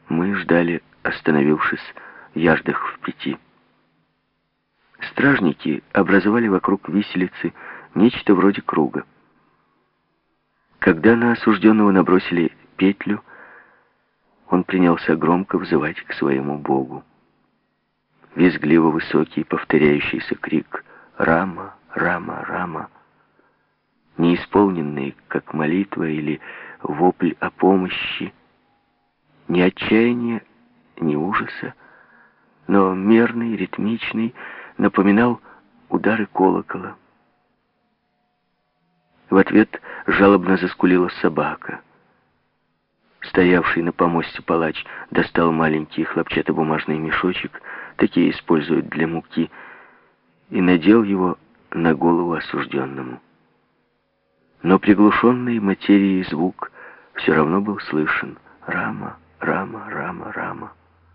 Мы ждали, остановившись ярдах в 5. Стражники образовали вокруг виселицы нечто вроде круга. Когда на осужденного набросили петлю, он принялся громко взывать к своему Богу. Визгливо высокий, повторяющийся крик «Рама! Рама! Рама!», неисполненный, как молитва или вопль о помощи, ни отчаяния, ни ужаса, но мерный, ритмичный, напоминал удары колокола. В ответ жалобно заскулила собака. Стоявший на помосте палач достал маленький хлопчатобумажный мешочек, такие используют для муки, и надел его на голову осужденному. Но приглушенный материей звук все равно был слышен. Рама, рама, рама, рама.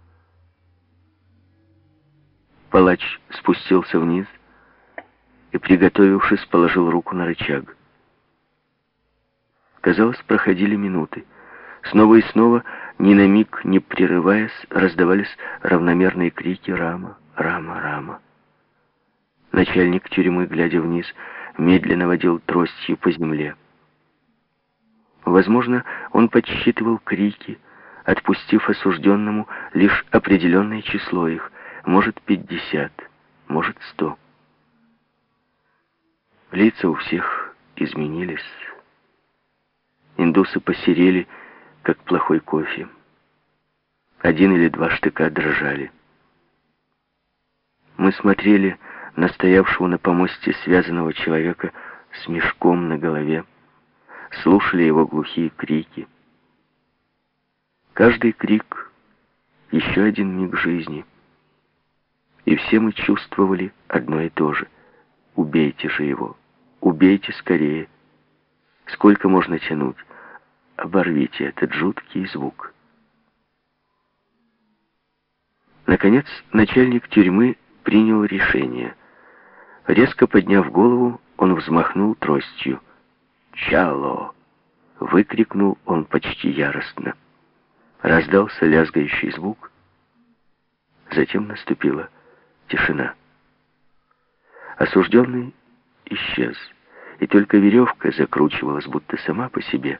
Палач спустился вниз и, приготовившись, положил руку на рычаг. Казалось, проходили минуты. Снова и снова, ни на миг не прерываясь, раздавались равномерные крики «Рама! Рама! Рама!». Начальник тюрьмы, глядя вниз, медленно водил тростью по земле. Возможно, он подсчитывал крики, отпустив осужденному лишь определенное число их, может 50, может 100. Лица у всех изменились. Индусы посерели, как плохой кофе. 1 или 2 штыка дрожали. Мы смотрели на стоявшего на помосте связанного человека с мешком на голове, слушали его глухие крики. Каждый крик — еще один миг жизни. И все мы чувствовали одно и то же. Убейте же его, убейте скорее. Сколько можно тянуть? Оборвите этот жуткий звук. Наконец, начальник тюрьмы принял решение. Резко подняв голову, он взмахнул тростью. «Чало!» — выкрикнул он почти яростно. Раздался лязгающий звук. Затем наступила тишина. Осужденный исчез, и только веревка закручивалась, будто сама по себе.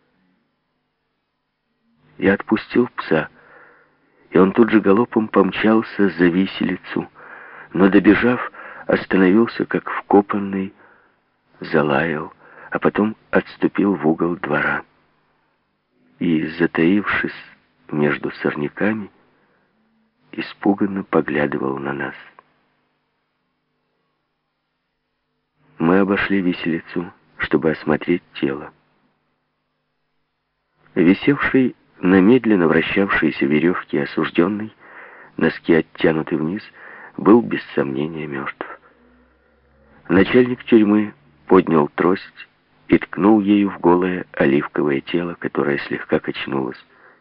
Я отпустил пса, и он тут же галопом помчался за виселицу, но, добежав, остановился, как вкопанный, залаял, а потом отступил в угол двора. И, затаившись между сорняками, испуганно поглядывал на нас. Мы обошли виселицу, чтобы осмотреть тело. Висевший на медленно вращавшейся веревке осужденный, носки оттянуты вниз, был без сомнения мертв. Начальник тюрьмы поднял трость и ткнул ею в голое оливковое тело, которое слегка качнулось.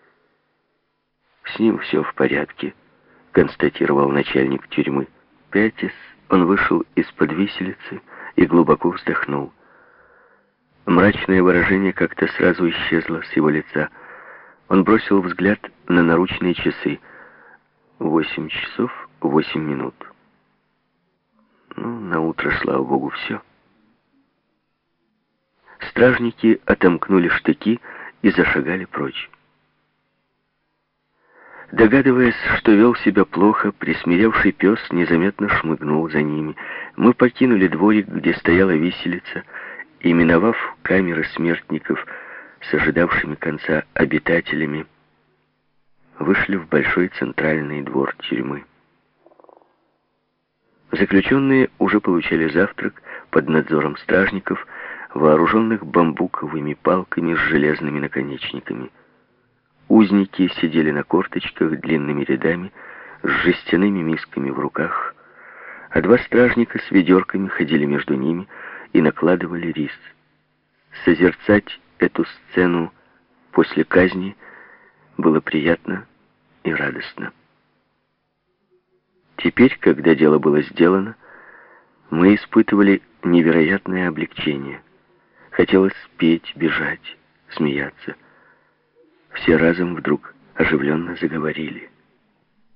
«С ним все в порядке», — констатировал начальник тюрьмы. Пятясь, он вышел из-под виселицы и глубоко вздохнул. Мрачное выражение как-то сразу исчезло с его лица. Он бросил взгляд на наручные часы. 8 часов 8 минут. Ну, на утро, слава богу, все. Стражники отомкнули штыки и зашагали прочь. Догадываясь, что вел себя плохо, присмиревший пес незаметно шмыгнул за ними. Мы покинули дворик, где стояла виселица, и, миновав камеры смертников с ожидавшими конца обитателями, вышли в большой центральный двор тюрьмы. Заключенные уже получали завтрак под надзором стражников, вооруженных бамбуковыми палками с железными наконечниками. Узники сидели на корточках длинными рядами с жестяными мисками в руках, а 2 стражника с ведерками ходили между ними и накладывали рис. Созерцать эту сцену после казни было приятно и радостно. Теперь, когда дело было сделано, мы испытывали невероятное облегчение. Хотелось петь, бежать, смеяться. Все разом вдруг оживленно заговорили.